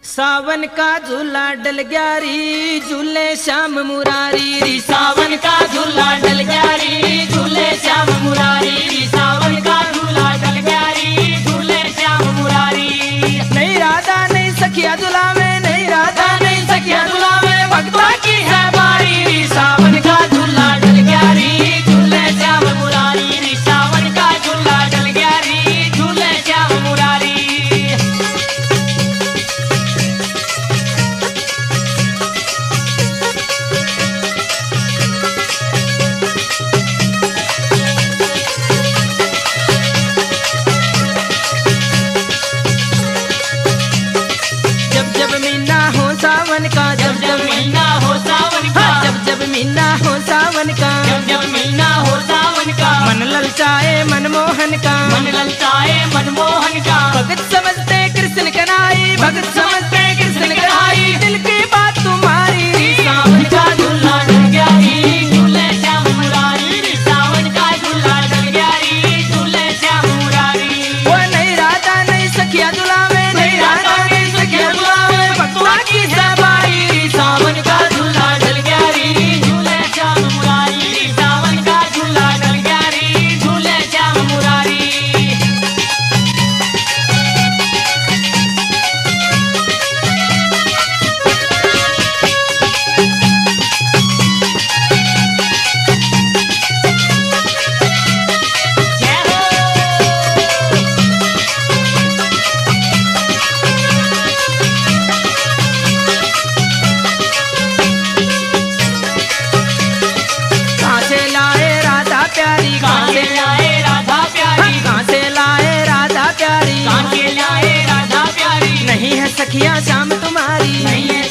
सावन का झूला डल गया री झूले श्याम मुरारी री। सावन का झूला डल गया री झूले श्याम मुरारी री। सावन का झूला डल गया री झूले श्याम मुरारी। नहीं राधा नहीं सखिया झूला में, नहीं राधा नहीं सखिया झूला में, भक्ता की है बारी री। सावन का झूला डल गया री झूले श्याम मुरारी री। सावन का झूला डल गया री झूले श्याम मुरारी। जब महीना हो सावन का, जब जब महीना हो सावन का, जब महीना हो सावन का, जब महीना हो सावन का, मन ललचाए मनमोहन का, मन ललचाए मनमोहन का। भगत समझते कृष्ण कन्हाई, भगत समझते कृष्ण कन्हाई, दिल की बात तुम्हारी। सावन का झूला डल गया री झूले श्याम मुरारी री। सावन का झूला डल गया री झूले श्याम मुरारी। वो नहीं राधा नहीं सखिया झूला में, नहीं राधा नहीं सखिया झूला में, भक्तों की सवारी। सावन का झूला डल गया री झूले श्याम मुरारी री। सावन का झूला डल गया री झूले श्याम मुरारी। जय हो। कहाँ से लाए राधा प्यारी, कहाँ से लाए राधा प्यारी, कहाँ से लाए राधा प्यारी, कहाँ से लाए राधा प्यारी। नहीं है सखिया श्याम तुम्हारी, नहीं है